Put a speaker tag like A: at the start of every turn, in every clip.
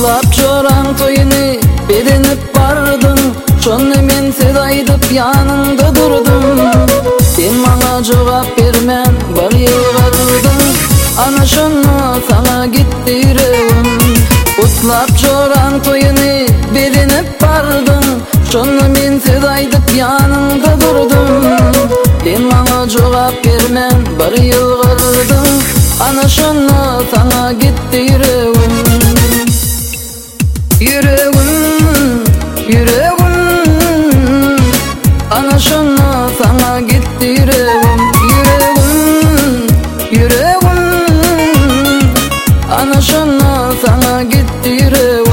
A: Utlap çoran toyunu berenip bardın, şonu men seda aydıp yanında durdum. Sen bana cevap bermen, bir yıl kaldın, ana şonu sana gittirewim. Utlap çoran toyunu berenip bardın, şonu men seda aydıp yanında durdum. Sen bana cevap bermen, bir yıl kaldın, ana şonu sana gittirewim. Yüreğim, yüreğim, ana şunu sana gittirewim. Yüreğim, yüreğim, ana şunu sana gittirewim.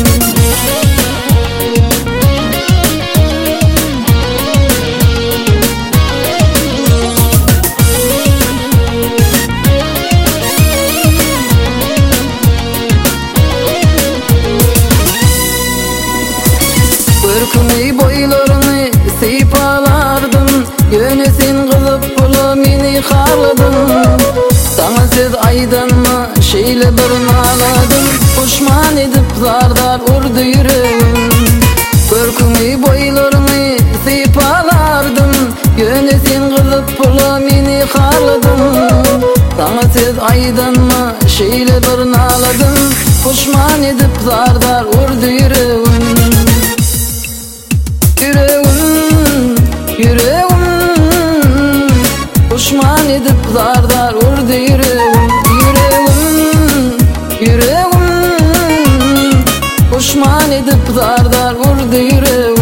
A: Kırkını boylarını seyip alardım, yönesin kılıp bulu meni harladın. Sana siz aydan mı şeyle bir naladım, puşman edip zardar urdu yüreğim. Kırkını boylarını seyip alardım, yönesin kılıp bulu meni harladın. Sana siz aydan mı şeyle bir naladım, puşman edip zardar urdu yüreğim. Yüreğim, yüreğim, puşman edip zardar urdu yüreğim. Yüreğim, yüreğim, puşman edip zardar urdu yüreğim.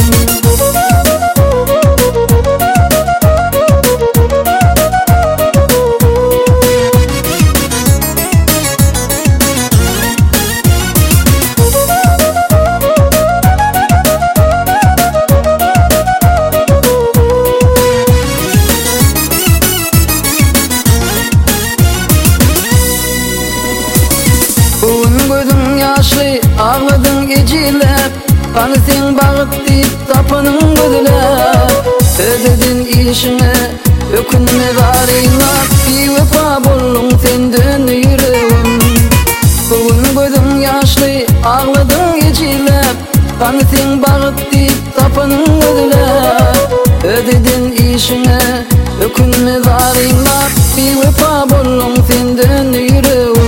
A: Gözüm yaşlı ağladın geceler, bana sen bağıt deyip tapının gözler. Ödedin işine ökünme varıylar, bir vefa buldun senden yüreğim. Bugün gözüm yaşlı ağladın geceler, bana sen bağıt deyip tapının gözler. Ödedin işine ökünme varıylar, bir vefa buldun senden yüreğim.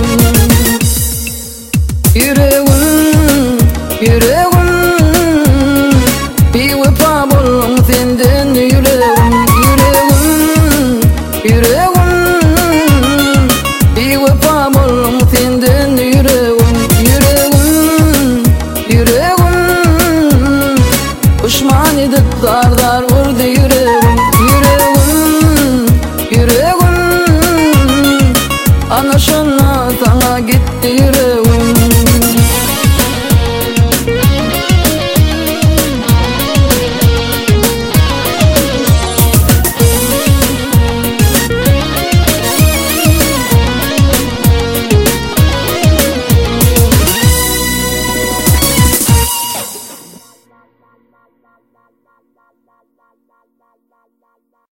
A: Yüreğim, yüreğim, bir vefa buldum senden yüreğim. Yüreğim, yüreğim, bir vefa buldum senden yüreğim. Yüreğim, yüreğim, puşman edip zardar urdu yüreğim. Yüreğim, yüreğim, ana şunu sana gittirewim.
B: La la la la la la la la la la